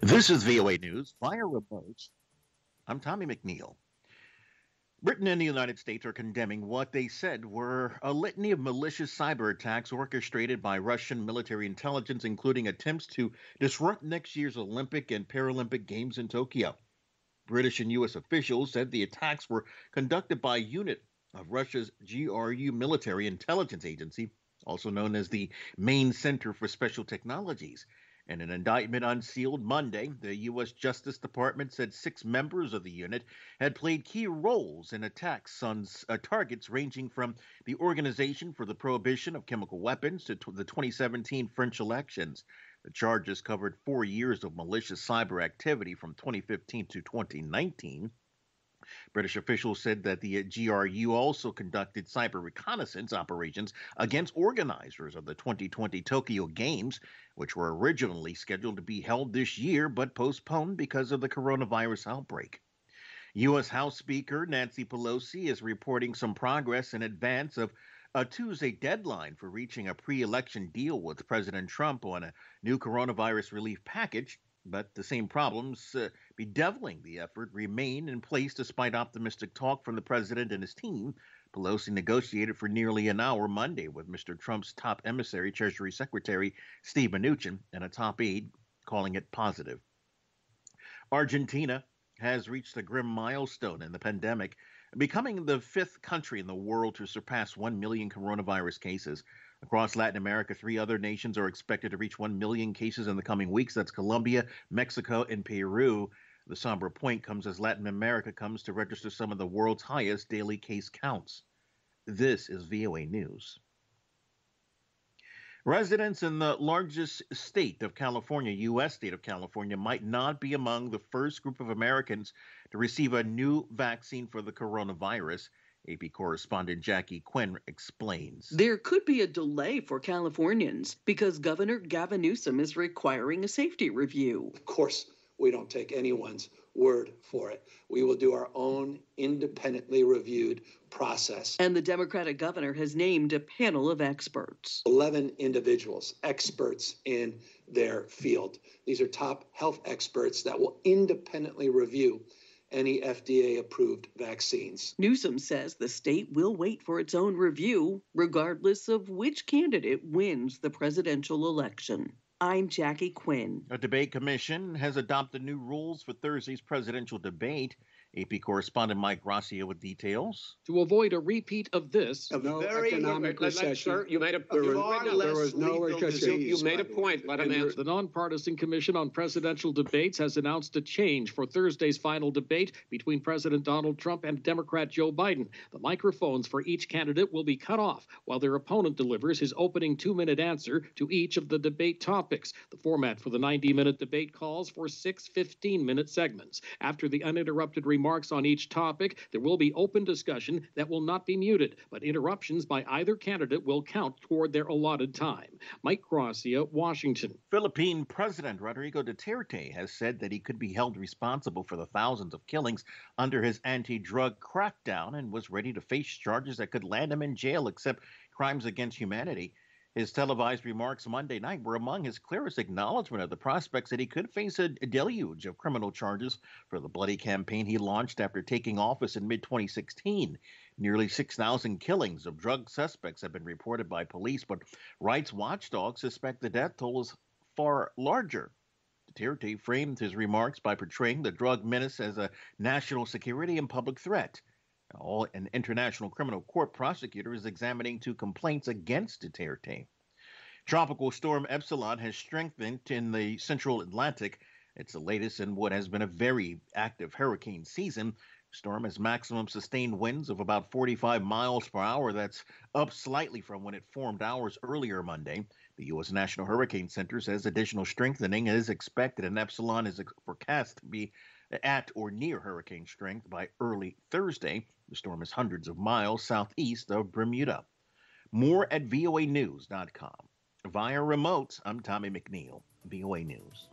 This is VOA News via remote. I'm Tommy McNeil. Britain and the United States are condemning what they said were a litany of malicious cyber attacks orchestrated by Russian military intelligence, including attempts to disrupt next year's Olympic and Paralympic Games in Tokyo. British and U.S. officials said the attacks were conducted by a unit of Russia's GRU military intelligence agency, also known as the Main Center for Special Technologies. In an indictment unsealed Monday, the U.S. Justice Department said 6 members of the unit had played key roles in attacks on targets ranging from the Organization for the Prohibition of Chemical Weapons to the 2017 French elections. The charges covered 4 years of malicious cyber activity from 2015 to 2019. British officials said that the GRU also conducted cyber reconnaissance operations against organizers of the 2020 Tokyo Games, which were originally scheduled to be held this year but postponed because of the coronavirus outbreak. U.S. House Speaker Nancy Pelosi is reporting some progress in advance of a Tuesday deadline for reaching a pre-election deal with President Trump on a new coronavirus relief package. But the same problems bedeviling the effort remain in place despite optimistic talk from the president and his team. Pelosi negotiated for nearly an hour Monday with Mr. Trump's top emissary, Treasury Secretary Steve Mnuchin, and a top aide, calling it positive. Argentina has reached a grim milestone in the pandemic, becoming the 5th country in the world to surpass 1 million coronavirus cases. Across Latin America, 3 other nations are expected to reach 1 million cases in the coming weeks. That's Colombia, Mexico, and Peru. The somber point comes as Latin America comes to register some of the world's highest daily case counts. This is VOA News. Residents in the largest state of California, U.S. state of California, might not be among the first group of Americans to receive a new vaccine for the coronavirus. AP correspondent Jackie Quinn explains. There could be a delay for Californians because Governor Gavin Newsom is requiring a safety review. Of course, we don't take anyone's word for it. We will do our own independently reviewed process. And the Democratic governor has named a panel of experts. 11 individuals, experts in their field. These are top health experts that will independently review any FDA-approved vaccines. Newsom says the state will wait for its own review, regardless of which candidate wins the presidential election. I'm Jackie Quinn. A debate commission has adopted new rules for Thursday's presidential debate. AP correspondent Mike Gracia with details. To avoid a repeat of this, no economic recession. Sir, you made a there was no recession. You made a point. Let him answer. The Nonpartisan Commission on Presidential Debates has announced a change for Thursday's final debate between President Donald Trump and Democrat Joe Biden. The microphones for each candidate will be cut off while their opponent delivers his opening 2-minute answer to each of the debate topics. The format for the 90-minute debate calls for 6 15-minute segments. After the uninterrupted remarks on each topic, there will be open discussion that will not be muted, but interruptions by either candidate will count toward their allotted time. Mike Gracia, Washington. Philippine President Rodrigo Duterte has said that he could be held responsible for the thousands of killings under his anti-drug crackdown and was ready to face charges that could land him in jail, except crimes against humanity. His televised remarks Monday night were among his clearest acknowledgement of the prospects that he could face a deluge of criminal charges for the bloody campaign he launched after taking office in mid-2016. Nearly 6,000 killings of drug suspects have been reported by police, but rights watchdogs suspect the death toll is far larger. Duterte framed his remarks by portraying the drug menace as a national security and public threat. An international criminal court prosecutor is examining 2 complaints against Duterte. Tropical storm Epsilon has strengthened in the central Atlantic. It's the latest in what has been a very active hurricane season. The storm has maximum sustained winds of about 45 miles per hour. That's up slightly from when it formed hours earlier Monday. The U.S. National Hurricane Center says additional strengthening is expected, and Epsilon is forecast to be at or near hurricane strength by early Thursday. The storm is hundreds of miles southeast of Bermuda. More at voanews.com. Via remote, I'm Tommy McNeil, VOA News.